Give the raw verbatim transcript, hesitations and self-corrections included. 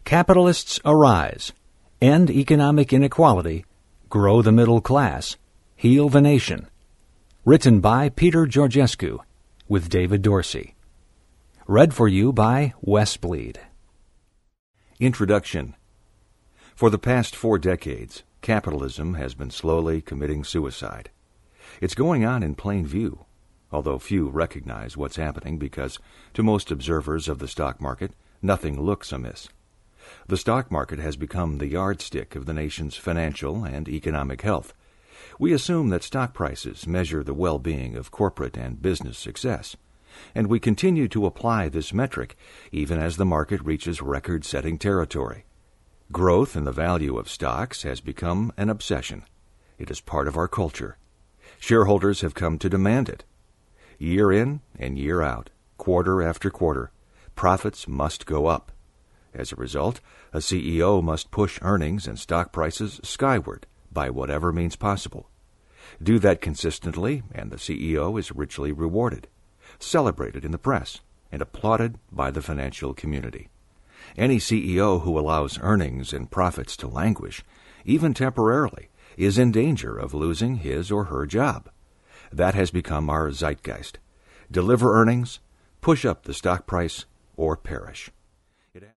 Capitalists Arise, End Economic Inequality, Grow the Middle Class, Heal the Nation. Written by Peter Georgescu, with David Dorsey. Read for you by Wes Bleed. Introduction. For the past four decades, capitalism has been slowly committing suicide. It's going on in plain view, although few recognize what's happening because, to most observers of the stock market, nothing looks amiss. The stock market has become the yardstick of the nation's financial and economic health. We assume that stock prices measure the well-being of corporate and business success, and we continue to apply this metric even as the market reaches record-setting territory. Growth in the value of stocks has become an obsession. It is part of our culture. Shareholders have come to demand it. Year in and year out, quarter after quarter, profits must go up. As a result, a C E O must push earnings and stock prices skyward by whatever means possible. Do that consistently, and the C E O is richly rewarded, celebrated in the press, and applauded by the financial community. Any C E O who allows earnings and profits to languish, even temporarily, is in danger of losing his or her job. That has become our zeitgeist. Deliver earnings, push up the stock price, or perish.